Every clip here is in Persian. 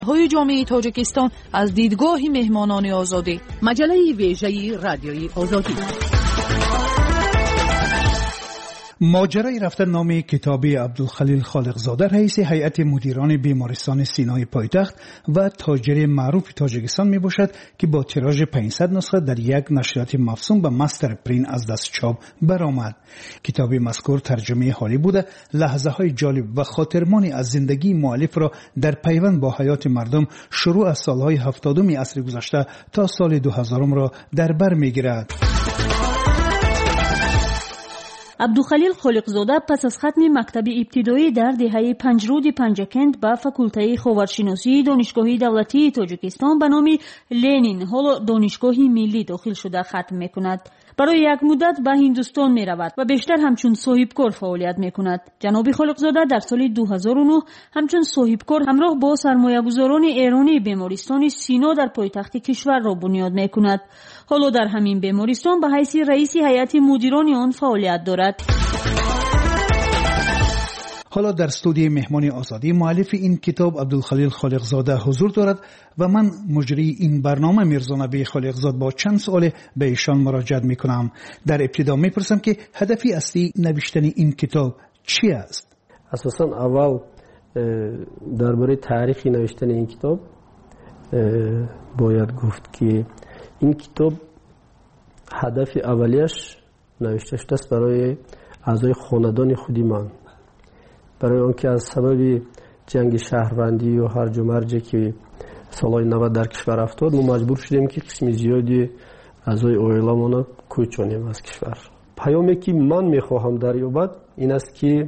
های جامعه تاجیکستان از دیدگاه مهمانان آزادی. مجله ویژه رادیوی آزادی. ماجرای رفتن نام کتابی عبدالخلیل خالقزاده رئیس هیئت مدیران بیمارستان سینای پایتخت و تاجر معروف تاجیکستان می باشد که با تیراژ 500 نسخه در یک نشریات مفصول به مستر پرین از دست چاپ برآمد. کتاب مذکور ترجمه حالی بوده، لحظه های جالب و خاطرمانی از زندگی مؤلف را در پیوند با حیات مردم شروع از سالهای 70 عصر گذشته تا سال 2000 را در بر می گیرد. عبدالخلیل خالقزاده پس از ختم مکتب ابتدایی در دهه پنجرود پنجکند به فاکولته خاورشناسی دانشگاه دولتی تاجیکستان به نام لنین حالا دانشگاه ملی داخل شده ختم میکند. برای یک مدت به هندوستان می رود و بیشتر همچون صاحبکار فعالیت می کند. جناب خالقزاده در سال 2009 همچون صاحبکار همراه با سرمایه‌گذاران ایرانی بیمارستان سینا در پایتخت کشور را بنیاد می کند. حالا در همین بیمارستان به حیث رئیس هیئت مدیران آن فعالیت دارد. حالا در استودیوی مهمان آزادی مؤلف این کتاب عبدالخلیل خالقزاده حضور دارد و من مجری این برنامه میرزا نبی خالقزاده با چند سوال به ایشان مراجعه میکنم. در ابتدا میپرسم که هدفی اصلی نوشتن این کتاب چی است؟ اساسا اول درباره تاریخ نوشتن این کتاب باید گفت که این کتاب هدف اولیش نوشته شده است برای اعضای خاندان خودی من، برای آنکه از سبب جنگ شهروندی و هرج و مرجی که سالهای 90 در کشور افتاد ما مجبور شدیم که قسم زیادی اعضای عائله‌مان کوچانیم از کشور. پیامی که من میخواهم دریابد این است که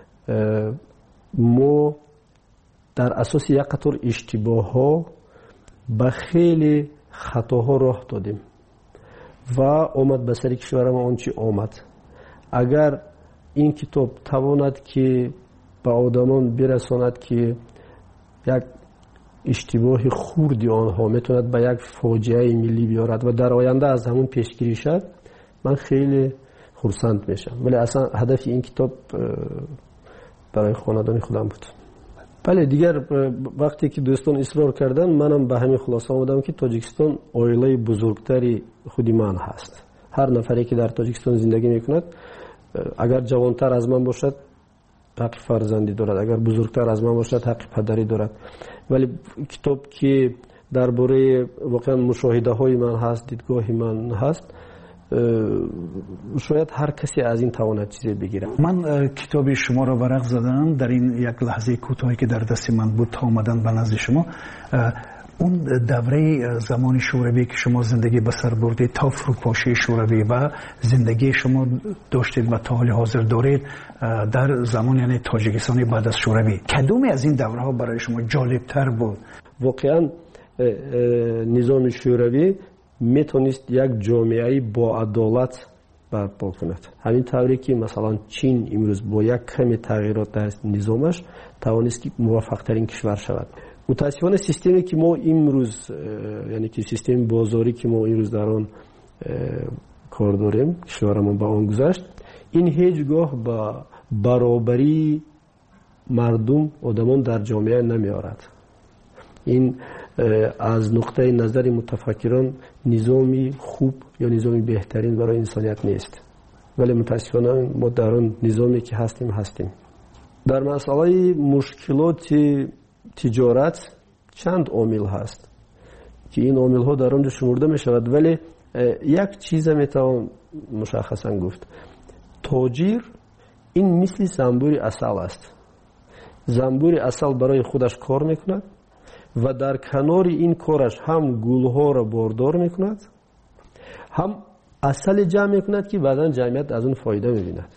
ما در اساس یک قطار اشتباه‌ها به خیلی خطاها راه دادیم و آمد به سر کشور ما آنچه آمد. اگر این کتاب تواند که به آدمان برساند که یک اشتباه خوردی آنها میتوند به یک فاجعه ملی بیارد و در آینده از همون پیشگیری شد، من خیلی خرسند میشم. ولی اصلا هدف این کتاب برای خاندان خودم بود. بله دیگر وقتی که دوستان اصرار کردن منم به همین خلاصه آمدم که تاجیکستان عائله بزرگتری خودی من هست. هر نفری که در تاجیکستان زندگی میکند اگر جوانتر از من باشد حق فرزندی دارد، اگر بزرگتر از من باشد حق پدری دارد. ولی کتاب که درباره واقعا مشاهده های من هست، دیدگاه من هست، شاید هر کسی از این تواند چیزی بگیره. من کتاب شما را ورق زدم در این یک لحظه کوتاهی که در دست من بود تا آمدن به نزد شما. اون دوره زمان شوروی که شما زندگی به سر بردید تا فروپاشی شوروی و زندگی شما داشتید و تا حال حاضر دارید در زمان یعنی تاجیکستان بعد از شوروی، کدومی از این دوره ها برای شما جالب تر بود؟ واقعا نظام شوروی میتونست یک جامعه با عدالت برپا کند. همین طوری که مثلا چین امروز با یک کمی تغییرات در نظامش توانست که موفق ترین کشور شود. متاسفانه سیستمی که ما امروز یعنی که سیستم بازاری که ما امروز در آن کار داریم، کشورمون به آن گذشت، این هیچگاه با برابری مردم آدمان در جامعه نمیارد. این از نقطه نظر متفکران نظامی خوب یا نظامی بهترین برای انسانیت نیست. ولی متاسفانه ما در آن نظامی که هستیم. در مسئله مشکلات تجارت چند عامل هست که این عامل ها در آنجا شمرده می شود، ولی یک چیز می توان مشخصا گفت. تاجر این مثل زنبور عسل است. زنبور عسل برای خودش کار می کند و در کنار این کارش هم گلها را باردار می کند، هم عسل جمع می کند که بعداً جمعیت از اون فایده می بیند.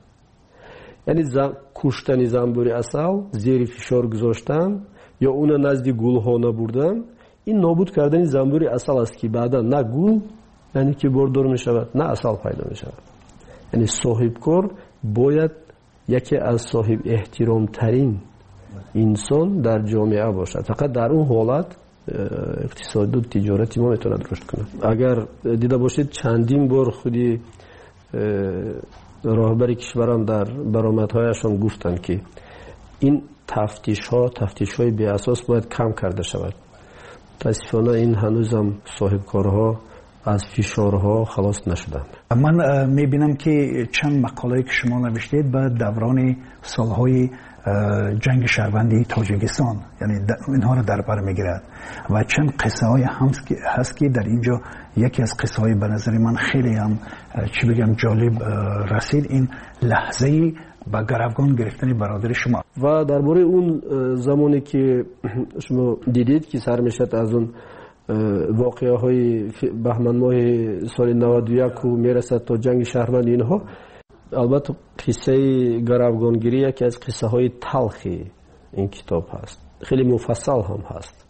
یعنی کشتن زنبور عسل، زیر فشار گذاشتن یا اون نزد گلها نبردن، این نابود کردن زنبور عسل است که بعدا نه گل یعنی که باردار می شود نه عسل پیدا می شود. یعنی صاحبکار باید یکی از صاحب احترام ترین انسان در جامعه باشد. فقط در اون حالت اقتصاد و تجارتی ما میتواند رشد کنه. اگر دیده باشید چندین بار خودی راهبر کشورم در برآمدهایشان گفتند که این تفتیش های بی اساس باید کم کرده شود. متاسفانه این هنوزم صاحبکارها از فشارها خلاص نشدند. من میبینم که چند مقاله که شما نوشتید به دوران سالهای جنگ شهروندی تاجیکستان، یعنی اینها رو در بر میگیرد و چند قصه های هست که در اینجا یکی از قصه های به نظر من خیلی هم چی بگم جالب رسید، این لحظه با گروگان گرفتن برادر شما. و درباره اون زمانی که شما دیدید که سر میشد از اون واقعه های بهمن ماه سال 91 و میرسد تا جنگ شهروندی، اینها البته قصه گروگانگیری یکی از قصه های تلخی این کتاب هست، خیلی مفصل هم هست.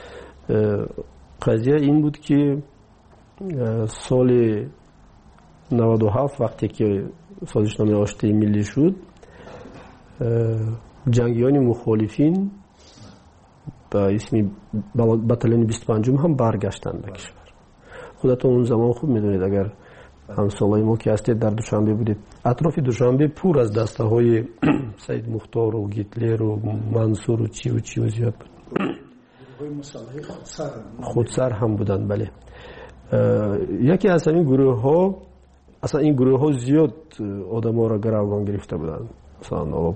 قضیه این بود که سال 97 وقتی که سازشنامه آشتی ملی شد، جنگیان مخالفین با اسم بتالین 25 هم برگشتند به کشور. خودتون اون زمان خوب میدونید، اگر همسالای ما که هستید در دوشنبه بودید، اطراف دوشنبه پر از دسته های سید مختار و گیتلر و منصور و چی و زیاد بود. خودسر هم بودند. بله. یکی از این گروه ها، اصلا این گروه ها زیاد آدم ها را گروگان گرفته بودند. مثلا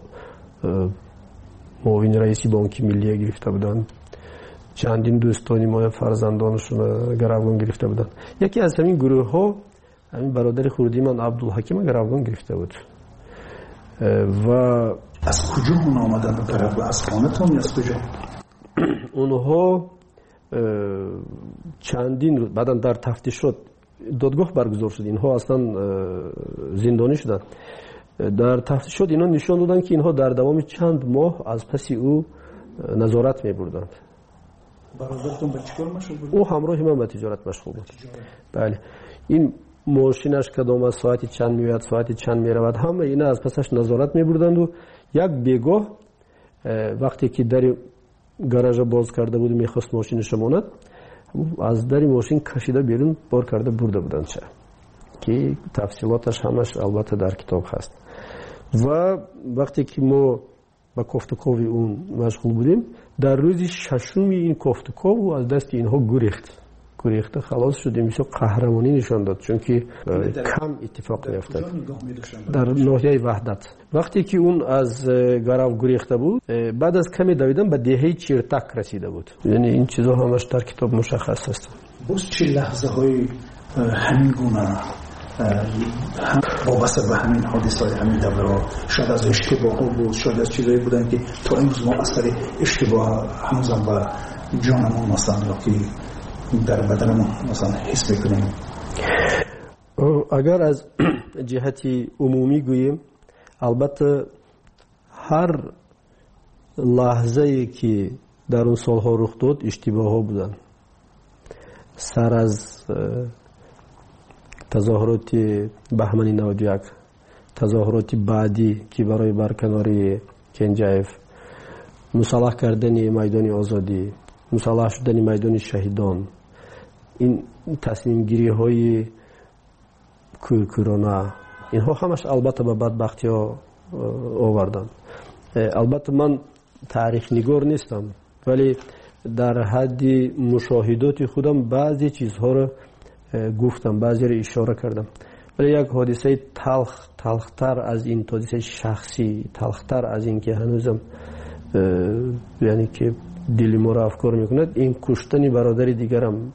معاون رئیس بانک ملی گرفته بودند، چندین دوستانی ما فرزندانشون گروگان گرفته بودند. یکی از همین گروه ها همین برادر خردی من عبدالحکیم گروگان گرفته بود. و از کجا اون آمدن به گروگان؟ از خانه‌تون یا از کجا؟ اونها چندین روز بعداً در تفتیشات دادگاه برگزار شد، اینها اصلا زندانی شدند. در تفتیشات اینا نشان دادن که اینها در دوام چند ماه از پس او نظارت می‌بردند. برادرتون به چیکار مشغول بود؟ او همراه من به تجارت مشغول بود. بله. این ماشینش کدام از ساعتی چند میاد، ساعتی چند میرود، همه اینا از پسش نظارت می‌بردند. و یک بیگاه وقتی که در گاراژ باز کرده بود میخواست ماشینش بماند، از در ماشین کشیده بیرون بار کرده برده بودند چه که تفصیلاتش همش البته در کتاب هست. و وقتی که ما با کوفتکوی اون مشغول بودیم، در روز ششم این کوفتکو از دست اینها گریخته خلاص شدیم. میشه قهرمانی نشان داد، چون که کم اتفاق میافتاد در ناحیه وحدت. وقتی که اون از گرو گریخته بود، بعد از کمی دویدن به دهه چیرتک رسیده بود. یعنی این چیزا همش در کتاب مشخص هست. باز چه لحظه های همین گونه وابسته به همین حادثه های همین دوره ها، شاید از اشتباه ها بود، شاید از چیزایی بودن که تا امروز ما اثر اشتباه هنوزم به جانمون مثلا یا که در بدنمون مثلا حس بکنیم. اگر از جهتی عمومی گوییم، البته هر لحظه‌ای که در اون سالها رخ داد اشتباه ها بودن. سر از تظاهرات بهمن 91، تظاهرات بعدی که برای برکناری کنجایف، مسلح کردن میدان آزادی، مسلح شدن میدان شهیدان، این تصمیم گیری های کرونا، اینها همش البته به بدبختی ها آوردن. البته من تاریخ نگار نیستم، ولی در حد مشاهدات خودم بعضی چیزها رو گفتم، بعضی رو اشاره کردم. ولی یک حادثه تلختر از این، حادثه شخصی تلختر از این که هنوزم یعنی که دل ما را افکار میکند، این کشتن برادر دیگرم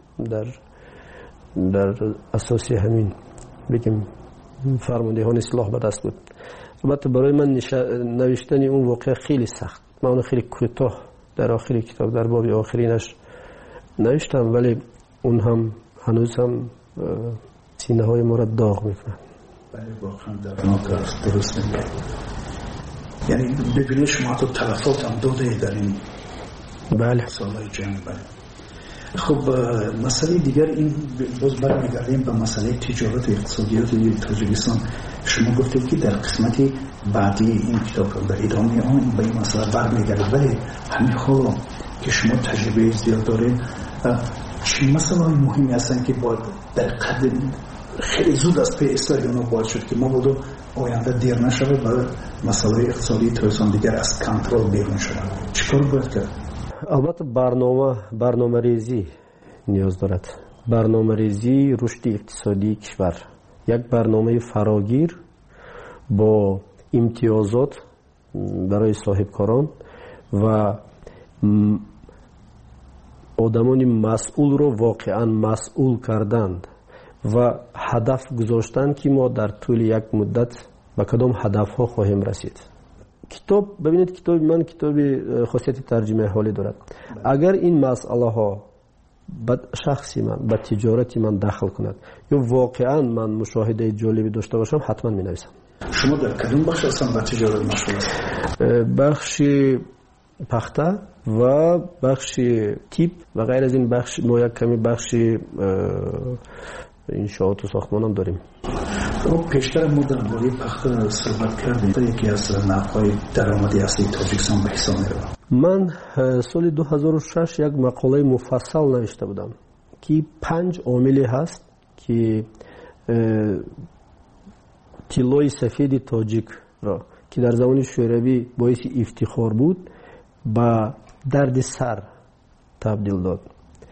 در اساس همین بگیم فرماندهان سلاح به دست بود. البته برای من نوشتن اون واقعه خیلی سخت. من اون خیلی کوتاه در آخر کتاب در باب آخرینش نوشتم، ولی اون هم هنوز هم سینه های ما را داغ میکنه. بله واقعا دردناک است، درست میگه. یعنی ببینید شما تو تلفات هم داده در این بله سالهای جنگ. بله. خب مسئله دیگر این، باز برمیگردیم به مسئله تجارت و اقتصادیات تاجیکستان. شما گفتید که در قسمت بعدی این کتاب در ادامه آن به این مسئله برمیگردید، ولی همین حالا که شما تجربه زیاد دارید، چه مسئله مهمی هستن که باید در قدم خیلی زود از پی اصلاح اونا باید شد که ما بودو آینده دیر نشود و مسئله اقتصادی توسان دیگر از کنترل بیرون شود. چیکار باید کرد؟ البته برنامه ریزی نیاز دارد. برنامه ریزی رشد اقتصادی کشور، یک برنامه فراگیر با امتیازات برای صاحبکاران و آدمان مسئول رو واقعا مسئول کردند و هدف گذاشتن که ما در طول یک مدت به کدام هدف ها خواهیم رسید. کتاب ببینید، کتاب من کتاب خاصیت ترجمه حالی دارد. اگر این مسئله ها به شخصی من، به تجارتی من دخل کند یا واقعا من مشاهده جالبی داشته باشم، حتما می نویسم. شما در کدوم بخش اصلا به تجارت مشغول هستید؟ بخش پخته و بخش تیپ و غیر از این بخش، ما یک کمی بخش انشاءات و ساختمان هم داریم. پیشتر ما درباره پخته صحبت کردیم. یکی از نحوهای درآمدی اصلی تاجیکستان به حساب می‌رود. من سال 2006 یک مقاله مفصل نوشته بودم که 5 عاملی هست که طلای سفید تاجیک را که در زمان شوروی باعث افتخار بود به درد سر تبدیل داد.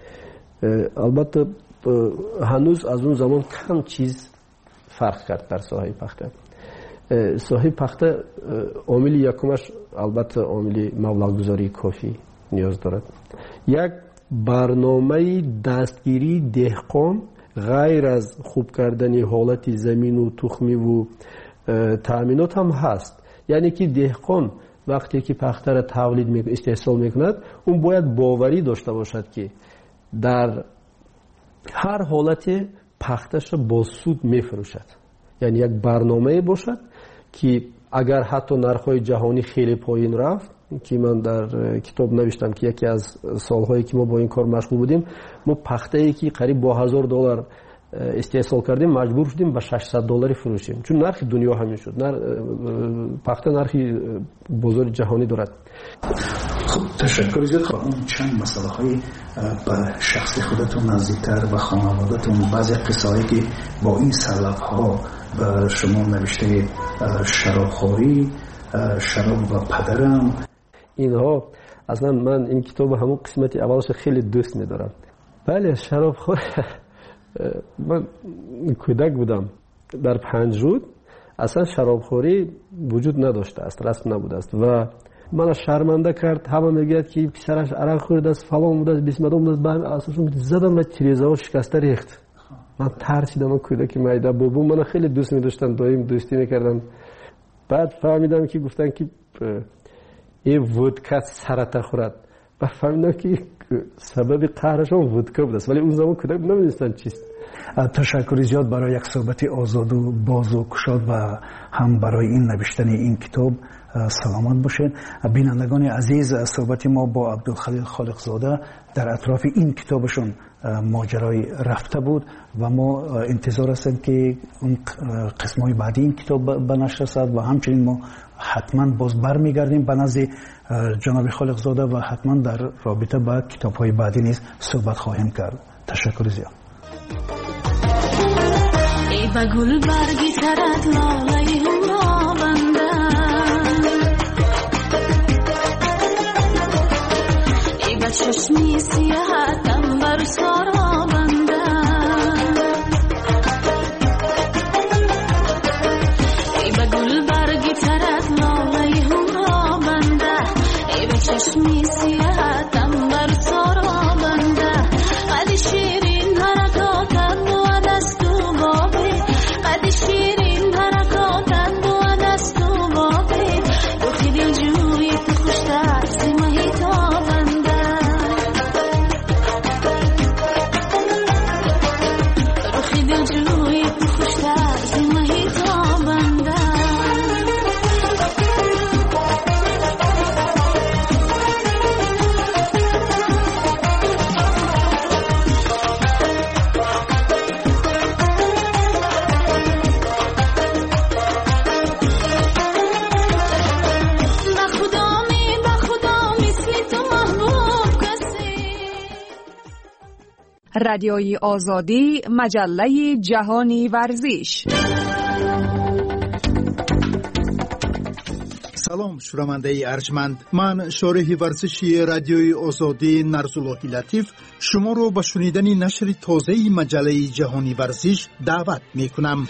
البته هنوز از اون زمان کم چیز فرق کرد در ساحه پخته. ساحه پخته عامل یکمش البته عامل مبلغ‌گذاری کافی نیاز دارد. یک برنامه دستگیری دهقان غیر از خوب کردن حالت زمین و تخمی و تأمینات هم هست. یعنی که دهقان وقتی که پخته را تولید میکند، استحصال میکند، اون باید باوری داشته باشد که در هر حالت پختش را با سود میفروشد. یعنی یک برنامه باشد که اگر حتی نرخ‌های جهانی خیلی پایین رفت، که من در کتاب نوشتم که یکی از سالهایی که ما با این کار مشغول بودیم، ما پخته‌ای که قریب با $1000 استحصال کردیم مجبور شدیم به $600 فروشیم، چون نرخ دنیا همین شد. پخته نرخی بازار جهانی دارد. خب تشکر زیاد. اون چند مسئله های به شخص خودتون نزدیکتر و خانوادتون، بعضی قصه‌هایی که با این سلب ها به شما نوشته، شرابخوری، شراب و پدرم، اینها اصلا من این کتاب همون قسمت اولش خیلی دوست می‌دارم. بله، شرابخور. من کودک بودم در 5 رود اصلا شرابخوری وجود نداشته است، رسم نبوده است و من شرمنده کرد. همه میگید که پسرش عرق خورده است، فلان بوده است، بسم بوده است. بعد اساسا زدم و تریزه شکسته ریخت. من ترسیدم. کودک میده بابا من خیلی دوست می‌داشتم، دایم دوستی می‌کردم. بعد فهمیدم که گفتن که این ودکا سرطان خورد. بعد فهمیدم که سبب قهرشون ودکا بود است، ولی اون زمان کودک نمی‌دونستن چیست. تشکر زیاد برای یک صحبت آزاد و باز و گشاد و هم برای این نوشتن این کتاب. سلامت باشید. بینندگان عزیز، صحبت ما با عبدالخلیل خالقزاده در اطراف این کتابشون ماجرای رفته بود و ما انتظار هستیم که اون قسمای بعدی این کتاب به نشر رسد و همچنین ما حتما باز برمیگردیم به نزد جناب خالقزاده و حتما در رابطه با کتاب‌های بعدی نیز صحبت خواهیم کرد. تشکر زیاد. ای با گل برگی ترد لاله هم بنده، ای با چشمی سیاحتم بر سارا بنده، ای با گل برگی ترد لاله هم بنده، ای با چشمی سیاحتم بر سارا بنده، قد شیرین حرکاتم و دستو بابی، قد شیرین حرکاتم و دستو بابی، گفتی دل جوی تو خوشتر زی محیطا بنده. رادیوی آزادی، مجله جهانی ورزش. سلام شنونده ارجمند، من شارح ورزشی رادیوی آزادی نرزاللهی لطیف شما رو به شنیدن نشر تازه مجله جهانی ورزش دعوت می کنم.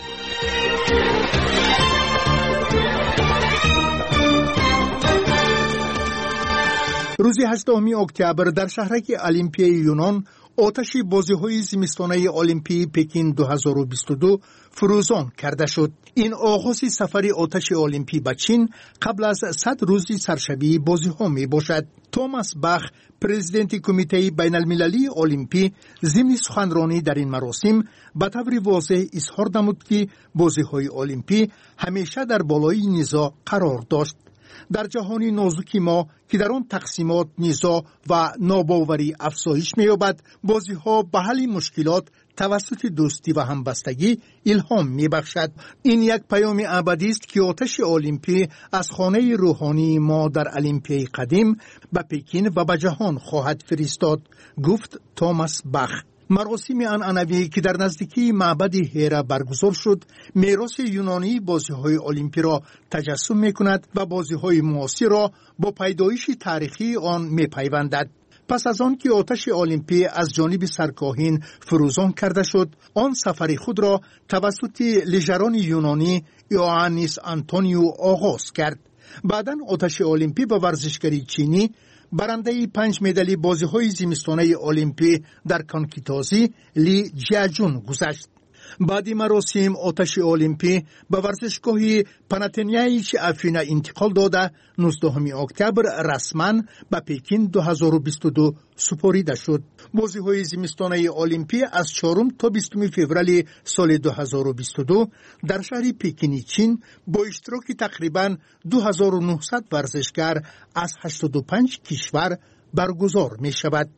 روز 8 اکتبر در شهرک المپیای یونان آتش بازی‌های زمستانه المپی پکین 2022 فروزان کرده شد. این آغاز سفر آتش المپی به چین قبل از 100 روز سرشبی بازی‌ها می باشد. توماس باخ، پرزیدنت کمیته بین المللی المپی، ضمن سخنرانی در این مراسم به طور واضح اظهار نمود که بازی‌های المپی همیشه در بالای نزاع قرار داشت. در جهانی نازکی ما که در آن تقسیمات، نزاع و ناباوری افزایش می‌یابد، بازی‌ها به حل مشکلات توسط دوستی و همبستگی الهام می‌بخشد. این یک پیام ابدی است که آتش المپی از خانه روحانی ما در المپیای قدیم به پکین و به جهان خواهد فرستاد، گفت توماس باخ. مراسم عنعنوی که در نزدیکی معبد هیرا برگزار شد، میراث یونانی بازی‌های المپی را تجسم می‌کند و بازی‌های معاصر را با پیدایش تاریخی آن می‌پیوندد. پس از آن که آتش المپی از جانب سرکاهین فروزان کرده شد، آن سفر خود را توسط لیژران یونانی یوانیس آنتونیو آغاز کرد. بعداً آتش المپی به ورزشکاری چینی برنده 5 مدال بازی‌های زمستانه المپی در کانکیتازی لی جیاجون گذشت. بعد مراسم آتش المپی به ورزشگاه پاناتنائیچ افینا انتقال داده 19 اکتبر رسما به پکین 2022 سپرده شد. بازی‌های زمستانه المپی از 4 تا 20 فوریه سال 2022 در شهر پکین چین با اشتراک تقریباً 2900 ورزشکار از 85 کشور برگزار می شود.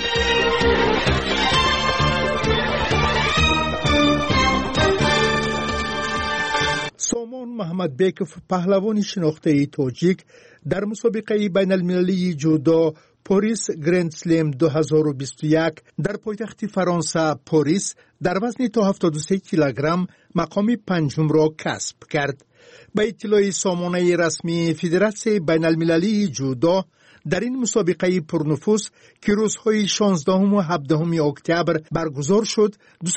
سامان محمدبکوف، پهلوان شناخته تاجیک، در مسابقه بین المللی جودو پاریس گرند سلم 2021 در پایتخت فرانسه پاریس در وزن تا 73 کیلوگرم مقام پنجم را کسب کرد. به اطلاع سامانه رسمی فدراسیون بین المللی جودو، در این مسابقه پرنفوذ که روزهای 16 و 17 اکتبر برگزار شد،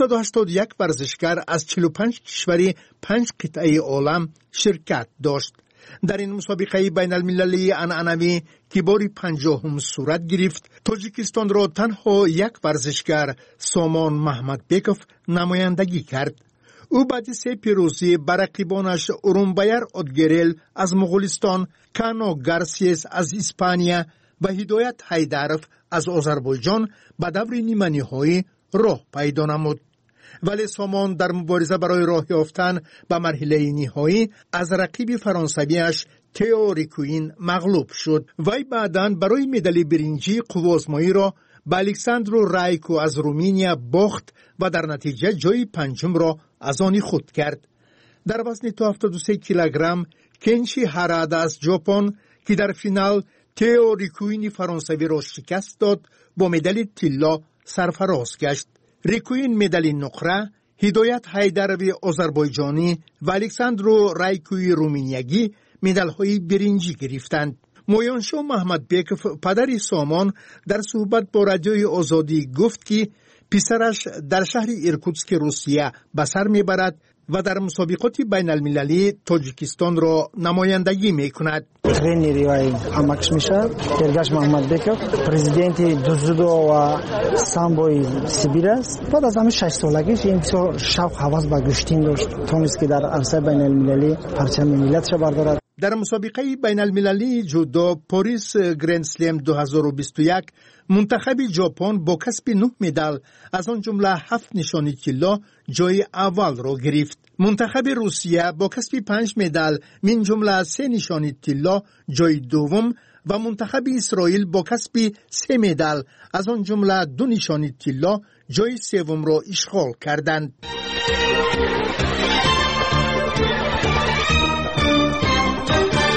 281 ورزشکار از 45 کشور 5 قطعه عالم شرکت داشت. در این مسابقه بین المللی عنعنوی که بار 50 صورت گرفت، تاجیکستان را تنها یک ورزشکار، سامان محمدبکوف، نمایندگی کرد. او بعد 3 پیروزی بر رقیبانش اورونبایر اودگریل از مغولستان، کانو گارسیس از اسپانیا و هدایت حیدروف از آذربایجان به دور نیمه نهایی راه پیدا نمود. ولی سامان در مبارزه برای راه یافتن به مرحله نهایی از رقیب فرانسویش تئو ریکوین مغلوب شد. وی بعداً برای مدال برنجی قوازمایی را به الکساندرو رایکو از رومانیا باخت و در نتیجه جای پنجم را از آن خود کرد. در وزن تا 73 کیلوگرم کنشی هارادا از ژاپن که در فینال تئو ریکوین فرانسوی را شکست داد، با مدال طلا سرفراز گشت. ریکوین مدال نقره، هدایت حیدروی آذربایجانی و الکساندرو رایکوی رومانیایی مدال‌های برنجی گرفتند. مویانشو محمدبکوف، پدر سامان، در صحبت با رادیوی آزادی گفت که پسرش در شهر ایرکوتسک روسیه به سر میبرد و در مسابقات بین المللی تاجیکستان را نمایندگی می کند. ترینری وای همکش میشه درگاش محمدبکوف، پرزیدنت دوزودو و سامبوی سیبیر است. بعد از همین 6 سالگیش این بسیار شوق هوس به گشتین داشت، تونست که در عرصه بین المللی پرچم ملتش بردارد. در مسابقه بین المللی جودو پاریس گرند سلم 2021 منتخب ژاپن با کسب 9 مدال از آن جمله 7 نشانی طلا جای اول را گرفت. منتخب روسیه با کسب 5 مدال من جمله 3 نشانی طلا جای دوم و منتخب اسرائیل با کسب 3 مدال از آن جمله 2 نشانی طلا جای سوم را اشغال کردند.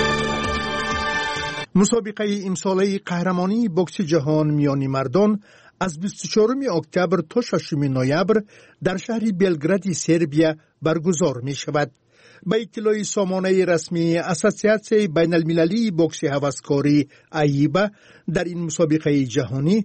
مسابقه امساله قهرمانی بوکس جهان میانی مردان از 24 اکتبر تا 6 نوامبر در شهر بلگراد سربیا برگزار می شود. به اطلاع سامانه رسمی اساسیاسیون بین المللی بوکس هوسکاری ایبا در این مسابقه جهانی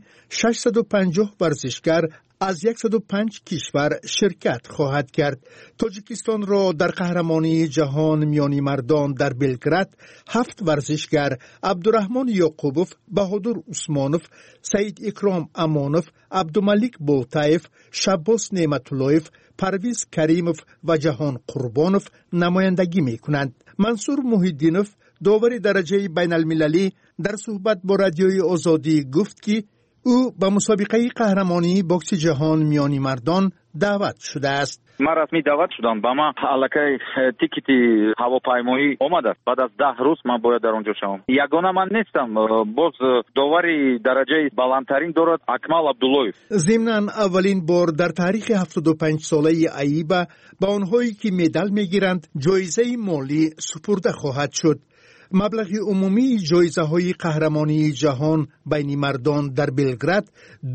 650 ورزشکار از 105 کشور شرکت خواهد کرد. تاجیکستان را در قهرمانی جهان میانی مردان در بلگراد 7 ورزشکار عبدالرحمن یعقوبوف، بهادر عثمانوف، سعید اکرام امانوف، عبدالملک بولتایف، شباس نعمتاللهیف، پرویز کریموف و جهان قربانوف نمایندگی می کنند. منصور محیدینوف، داور درجه بین المللی، در صحبت با رادیوی آزادی گفت که او به مسابقه قهرمانی بوکس جهان میانی مردان دعوت شده است. من رسمی دعوت شدم. با ما علاقه تیکتی هواپیمایی آمد است. بعد از 10 روز من باید در اونجا شوم. یگانه من نیستم. باز داوری درجه بالاترین دارد اکمل عبداللهیف. ضمناً اولین بار در تاریخ 75 ساله ایبا با آنهایی که مدال میگیرند جایزه مالی سپرده خواهد شد. مبلغ عمومی جایزه های قهرمانی جهان بین مردان در بلگراد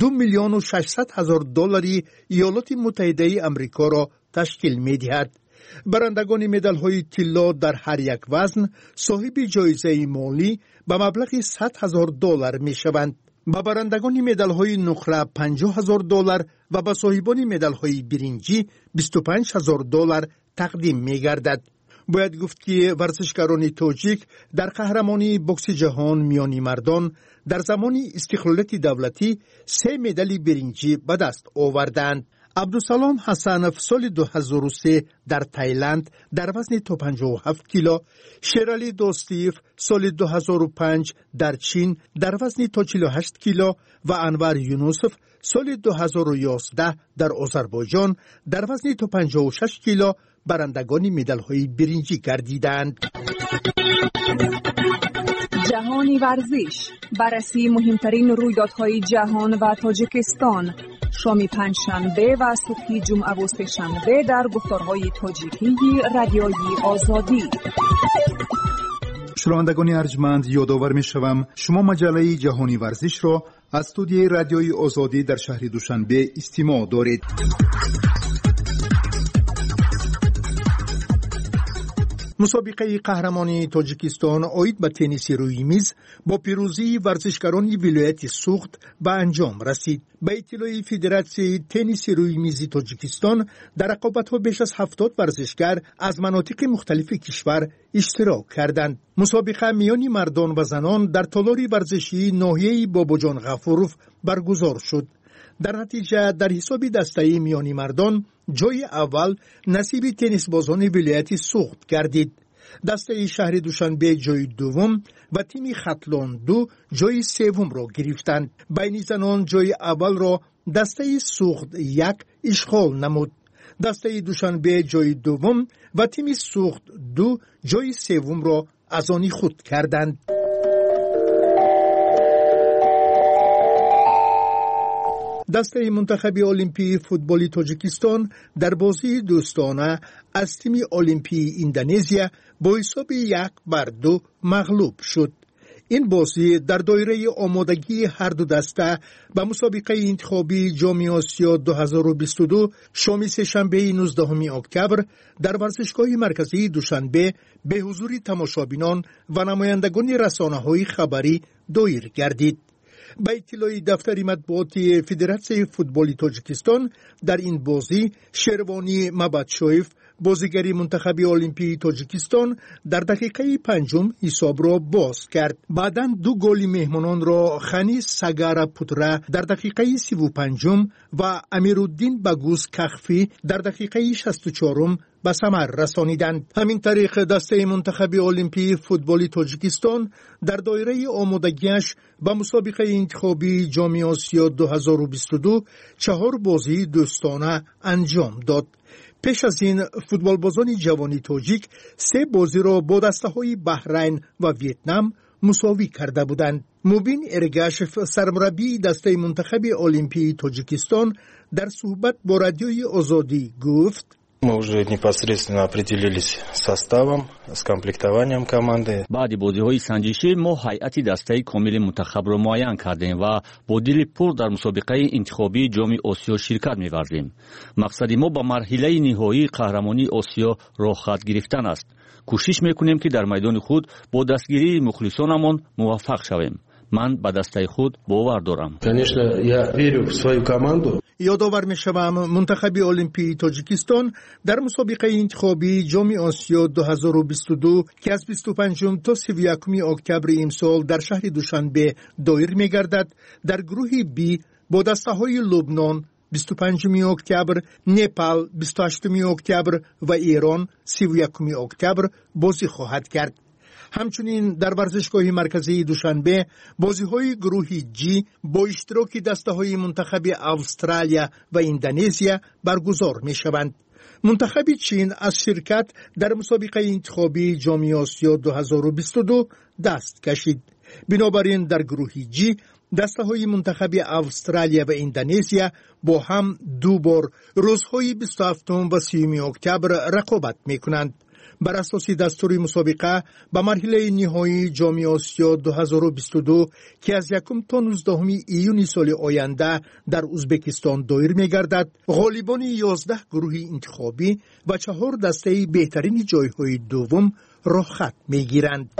2,600,000 دلاری ایالات متحده آمریکا را تشکیل می دهد. برندگان مدال های طلا در هر یک وزن صاحب جایزه مالی به مبلغ 100,000 دلار می شوند. با برندگان مدال های نقره 50,000 دلار و با صاحبان مدال های برنجی 25,000 دلار تقدیم می گردد. باید گفت که ورزشکاران تاجیک در قهرمانی بوکس جهان میانی مردان در زمان استقلالیت دولتی 3 مدال برنجی به دست آوردند. عبدالسلام حسنوف سال 2003 در تایلند در وزن تا 57 کیلو، شیرالی دوستیف سال 2005 در چین در وزن تا 48 کیلو و انور یونوسف سال 2011 در آذربایجان در وزن تا 56 کیلو برندگان مدال‌های برنجی گردیدند. جهانی ورزش، بررسی مهمترین رویدادهای جهان و تاجیکستان، شام پنجشنبه و صبح جمعه و سه‌شنبه در گفتارهای تاجیکی رادیوی آزادی. شنوندگان ارجمند، یادآور می‌شوم شما مجله جهانی ورزش را از استودیوی رادیوی آزادی در شهر دوشنبه استماع دارید. مسابقه قهرمانی تاجیکستان عاید به تنیس روی میز با پیروزی ورزشکاران ولایت سوخت به انجام رسید. به اطلاع فدراسیون تنیس روی میز تاجیکستان در رقابت‌ها بیش از 70 ورزشکار از مناطق مختلف کشور اشتراک کردند. مسابقه میان مردان و زنان در تالار ورزشی ناحیه باباجان غفوروف برگزار شد. در نتیجه در حساب دسته میانی مردان جای اول نصیب تنیس بازان ولایت سوخت گردید. دسته شهر دوشنبه جای دوم و تیم خطلان 2 جای سوم را گرفتند. بین زنان جای اول را دسته سوخت 1 اشغال نمود. دسته دوشنبه جای دوم و تیم سوخت 2 جای سوم را از آن خود کردند. دسته منتخب المپی فوتبال تاجیکستان در بازی دوستانه از تیم المپی اندونزیا با حساب 1-2 مغلوب شد. این بازی در دایره آمادگی هر دو دسته به مسابقه انتخابی جام آسیا 2022 شام سه‌شنبه 19 اکتبر در ورزشگاه مرکزی دوشنبه به حضور تماشابینان و نمایندگان رسانه‌های خبری دایر گردید. به اطلاع دفتر مطبوعاتی فدراسیون فوتبال تاجیکستان در این بازی شروانی مبادشویف بازیگر منتخب المپی تاجیکستان در دقیقه 5 حساب را باز کرد. بعداً 2 گل مهمانان را خانی ساگارا پوترا در دقیقه 35 و امیرالدین باگوس کخفی در دقیقه 64 به ثمر رسانیدند. همین طریق دسته منتخب المپی فوتبال تاجیکستان در دایره آمادگیش به مسابقه انتخابی جام آسیا 2022 4 بازی دوستانه انجام داد. پیش از این فوتبال بازان جوانی تاجیک 3 بازی را با دسته‌های بحرین و ویتنام مساوی کرده بودند. موبین ارگاشف سرمربی دسته منتخب المپی تاجیکستان در صحبت با رادیوی آزادی گفت: Мы уже непосредственно определились с составом, с комплектованием команды. баъди бозиҳои санҷишӣ мо ҳайати дастаи комили мунтахабро муайян кардем ва бо дили пур дар мусобиқаи интихобии ҷоми осиё ширкат меварзем. мақсади мо ба марҳилаи ниҳоии қаҳрамонии осиё роҳхат гирифтан аст. кӯшиш мекунем ки дар майдони худ бо дастгирии мухлисонамон муваффақ шавем. ман ба дастаи худ бовар дорам. Конечно, я верю в свою команду. یادآور می‌شوم منتخب المپی تاجیکستان در مسابقه انتخابی جام آسیا 2022 که از 25 تا 31 اکتبر امسال در شهر دوشنبه دایر می‌گردد در گروه بی با دسته‌های لبنان 25 اکتبر، نپال 28 اکتبر و ایران 31 اکتبر بازی خواهد کرد. همچنین در ورزشگاه مرکزی دوشنبه بازی‌های گروه جی با اشتراک دسته‌های منتخب استرالیا و اندونزیا برگزار می‌شوند. منتخب چین از شرکت در مسابقه انتخابی جام آسیا 2022 دست کشید. بنابراین در گروه جی دسته‌های منتخب استرالیا و اندونزیا با هم دو بار روزهای 27 و 30 اکتبر رقابت می‌کنند. بر اساس دستور مسابقه به مرحله نهایی جام آسیا 2022 که از 1 تا 19 ایون سال آینده در ازبکستان دایر می‌گردد، غالبان 11 گروه انتخابی و 4 دسته بهترین جایهای دوم را خط می‌گیرند.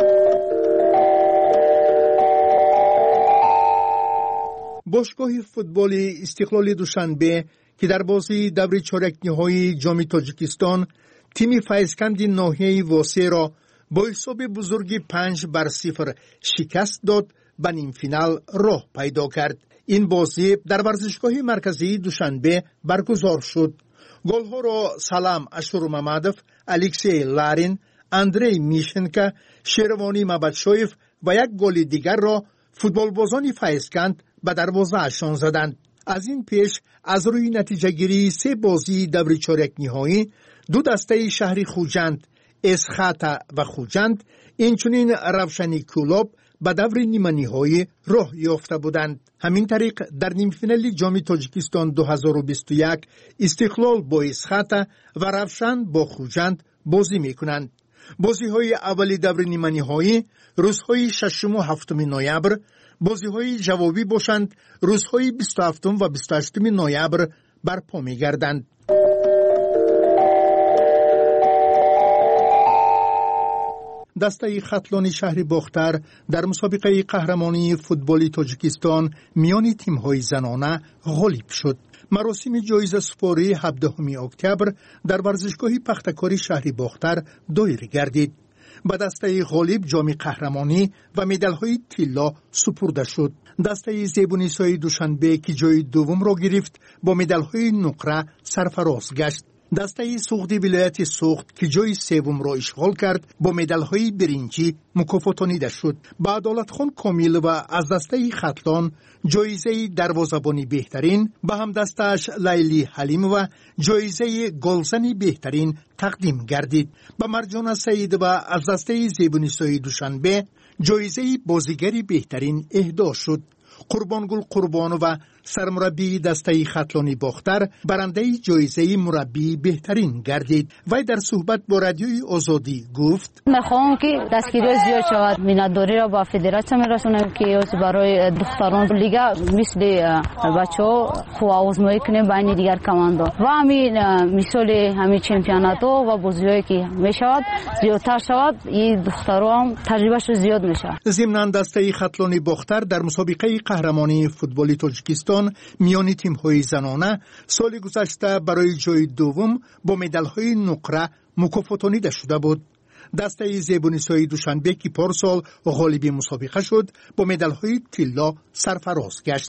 باشگاه فوتبال استقلال دوشنبه که در بازی دور چهارک نهایی جام تاجیکستان تیم فیضکند ناحیه واسه را با حساب بزرگ 5-0 شکست داد و نیم فینال راه پیدا کرد. این بازی در ورزشگاه مرکزی دوشنبه برگزار شد. گل‌ها را سلام اشورمامدوف، الکسی لارین، اندری میشنکا، شیروانی مبادشویف و یک گل دیگر را فوتبالبازان فیضکند به دروازه‌شان زدند. از این پیش از روی نتیجه گیری 3 بازی دور چهارک نهایی دو دسته شهری خوجند، اسخاتا و خوجند، اینچنین روشنی کولاب به دور نیمه نهایی راه یافته بودند. همین طریق در نیم فینال جام تاجیکستان 2021 استقلال با اسخاتا و روشن با خوجند بازی میکنند. بازی‌های اولی دور نیمه نهایی روزهای 6 و 7 نوامبر، بازی‌های جوابی باشند روزهای 27 و 28 نوامبر برپا می‌گردند. دسته خطلان شهر باختر در مسابقه قهرمانی فوتبال تاجیکستان میان تیم‌های زنانه غالب شد. مراسم جایزه سپاری 17 اکتبر در ورزشگاه پختکاری شهر باختر دایر گردید. به دسته غالب جام قهرمانی و مدال‌های طلا سپرده شد. دسته زیبونیسای دوشنبه که جای دوم را گرفت با مدال‌های نقره سرفراز گشت. دسته سوختی ولایت سوخت که جای سوم را اشغال کرد با مدال‌های برنجی مکافاتانیده شد. با عدالتخان کامل و از دسته خطلان جایزه دروازه‌بانی بهترین، به هم دستش لیلی حلیم و جایزه گلزنی بهترین تقدیم گردید. به مرجان سعید و از دسته زیبونیسای دوشنبه جایزه بازیگری بهترین اهدا شد. قربانگل قربان و سرمربی دسته خطلانی باختر برنده جایزه مربی بهترین گردید. وی در صحبت با رادیوی آزادی گفت: میخوام که دستگیری زیاد شود، مینتداری را با فدراسیون میرسونم که برای دختران لیگا مثل بچه‌ها خوب آزمایش کنیم بین دیگر کماندا و همین مثال همین چمپیونات و بازی‌هایی که میشود زیادتر شود، این دخترها هم تجربهش زیاد میشه. ضمن دسته خطلانی باختر در مسابقه قهرمانی فوتبال تاجیکستان میان تیم‌های زنانه سال گذشته برای جای دوم با مدال‌های نقره مکافاتانیده شده بود. دسته زیبونیسای دوشنبه که پارسال غالب مسابقه شد با مدال‌های طلا سرفراز گشت.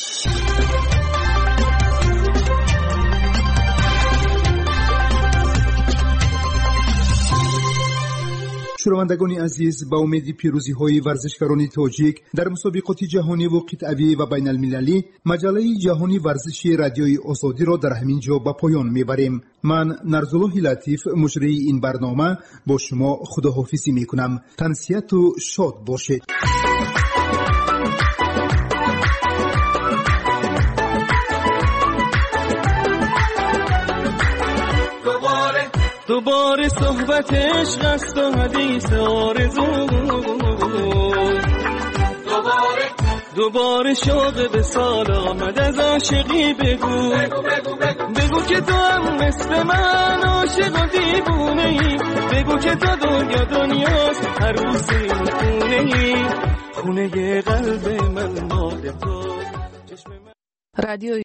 شنوندگان عزیز، با امید پیروزی‌های ورزشکاران تاجیک در مسابقات جهانی و قطعی و بین المللی، مجله جهانی ورزشی رادیوی آزادی را در همین جا به پایان میبریم. من نرزالله لطیف مجری این برنامه با شما خداحافظی میکنم. تنسیت و شاد باشید. دوباره صحبت عشق است و حدیث آرزو، دوباره شوق به سال آمد از عاشقی. بگو بگو که تو هم مثل من عاشق و دیوونه ای، بگو که تو دنیاست هر روز این خونه ای، خونه قلب من مال تو. رادیو